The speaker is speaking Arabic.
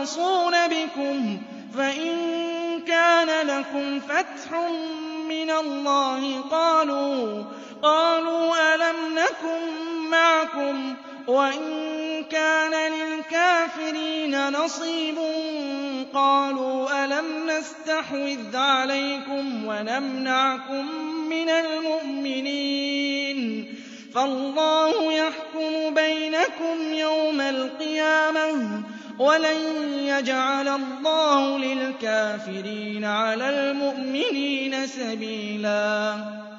يَخْتَصُونَ بِكُمْ فَإِن كَانَ لَكُمْ فَتْحٌ مِّنَ اللَّهِ قَالُوا أَلَمْ نَكُن مَّعَكُمْ وَإِن كَانَ لِلْكَافِرِينَ نَصِيبٌ قَالُوا أَلَمْ نَسْتَحْوِذْ عَلَيْكُمْ وَنَمْنَعْكُم مِّنَ الْمُؤْمِنِينَ فَاللَّهُ يَحْكُمُ بَيْنَكُمْ يَوْمَ الْقِيَامَةِ وَلَن يَجْعَلَ اللَّهُ لِلْكَافِرِينَ عَلَى الْمُؤْمِنِينَ سَبِيلًا